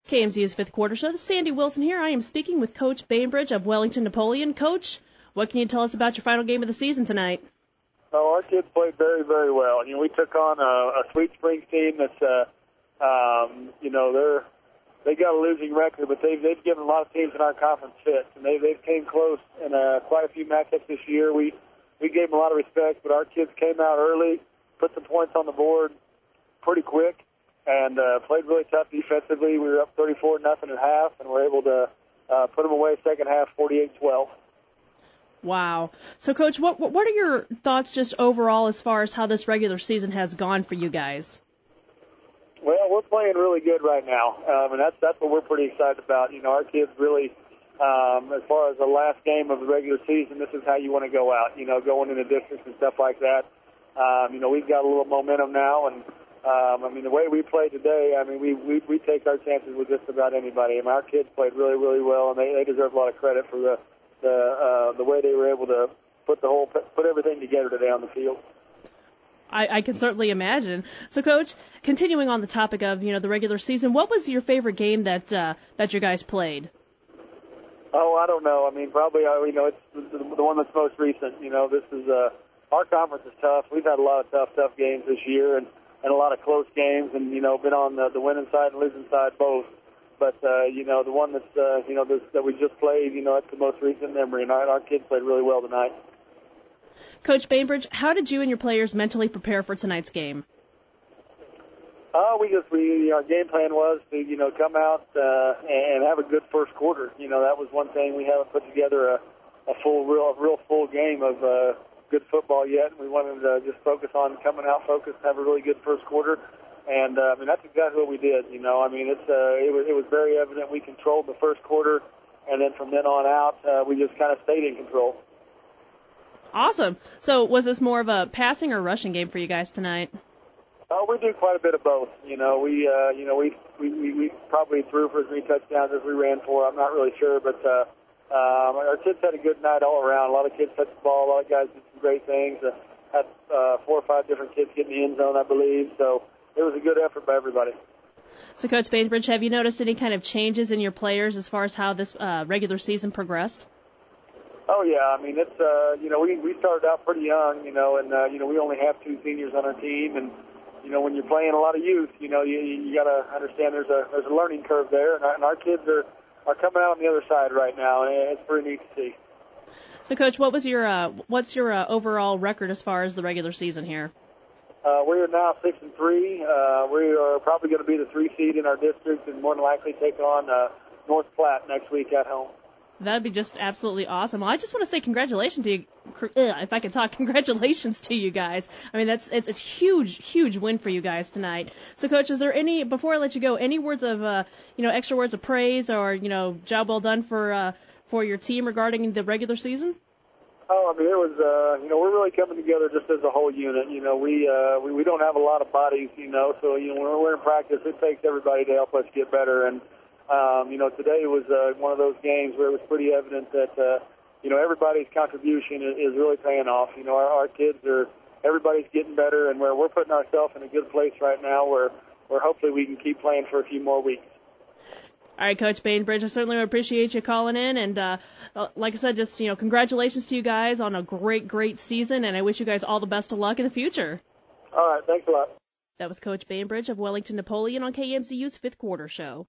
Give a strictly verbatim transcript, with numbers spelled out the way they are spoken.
K M Z U's fifth quarter show. This is Sandy Wilson here. I am speaking with Coach Bainbridge of Wellington Napoleon. Coach, what can you tell us about your final game of the season tonight? Oh, our kids played very, very well. You know, we took on a, a Sweet Springs team that's, uh, um, you know, they're they got a losing record, but they've they've given a lot of teams in our conference fits, and they they've came close in uh, quite a few matchups this year. We we gave them a lot of respect, but our kids came out early, put some points on the board pretty quick, and uh, played really tough defensively. We were up thirty-four nothing at half, and were able to uh, put them away second half forty-eight twelve. Wow. So, Coach, what what are your thoughts just overall as far as how this regular season has gone for you guys? Well, we're playing really good right now, um, and that's that's what we're pretty excited about. You know, our kids really, um, as far as the last game of the regular season, this is how you want to go out. You know, going into districts and stuff like that. Um, you know, we've got a little momentum now, and um, I mean, the way we played today, I mean, we, we we take our chances with just about anybody. I mean, our kids played really, really well, and they, they deserve a lot of credit for the the uh, the way they were able to put the whole put everything together today on the field. I, I can certainly imagine. So, Coach, continuing on the topic of you know the regular season, what was your favorite game that uh, that you guys played? Oh, I don't know. I mean, probably uh, you know it's the, the one that's most recent. You know, this is uh, our conference is tough. We've had a lot of tough, tough games this year, and, and a lot of close games, and you know, been on the, the winning side and losing side both. But uh, you know, the one that's uh, you know this, that we just played, you know, that's the most recent memory, and our, our kids played really well tonight. Coach Bainbridge, how did you and your players mentally prepare for tonight's game? Uh, we just we our game plan was to you know come out uh, and have a good first quarter. You know, that was one thing. We haven't put together a, a full real a real full game of uh, good football yet. We wanted to just focus on coming out focused, have a really good first quarter, and uh, I mean that's exactly what we did. You know, I mean it's uh, it was it was very evident we controlled the first quarter, and then from then on out uh, we just kind of stayed in control. Awesome. So was this more of a passing or rushing game for you guys tonight? Oh, we do quite a bit of both. You know, we uh, you know we, we we we probably threw for as many touchdowns as we ran for. I'm not really sure, but uh, um, our kids had a good night all around. A lot of kids touched the ball. A lot of guys did some great things. Uh, had uh, four or five different kids get in the end zone, I believe. So it was a good effort by everybody. So, Coach Bainbridge, have you noticed any kind of changes in your players as far as how this uh, regular season progressed? Oh yeah, I mean it's uh, you know we we started out pretty young, you know, and uh, you know we only have two seniors on our team, and you know when you're playing a lot of youth, you know you you got to understand there's a there's a learning curve there, and our, and our kids are are coming out on the other side right now, and it's pretty neat to see. So, Coach, what was your uh, what's your uh, overall record as far as the regular season here? Uh, we are now six and three. Uh, we are probably going to be the three seed in our district, and more than likely take on uh, North Platte next week at home. That'd be just absolutely awesome. Well, I just want to say congratulations to you, if I can talk, congratulations to you guys. I mean, that's it's a huge, huge win for you guys tonight. So, Coach, is there any, before I let you go, any words of, uh, you know, extra words of praise or, you know, job well done for uh, for your team regarding the regular season? Oh, I mean, it was, uh, you know, we're really coming together just as a whole unit. You know, we, uh, we we don't have a lot of bodies, you know, so, you know, when we're in practice, it takes everybody to help us get better. And, Um, you know, today was uh, one of those games where it was pretty evident that, uh, you know, everybody's contribution is, is really paying off. You know, our, our kids are, everybody's getting better, and where we're putting ourselves in a good place right now where, where hopefully we can keep playing for a few more weeks. All right, Coach Bainbridge, I certainly appreciate you calling in. And uh, like I said, just, you know, congratulations to you guys on a great, great season, and I wish you guys all the best of luck in the future. All right, thanks a lot. That was Coach Bainbridge of Wellington Napoleon on K M Z U's fifth quarter show.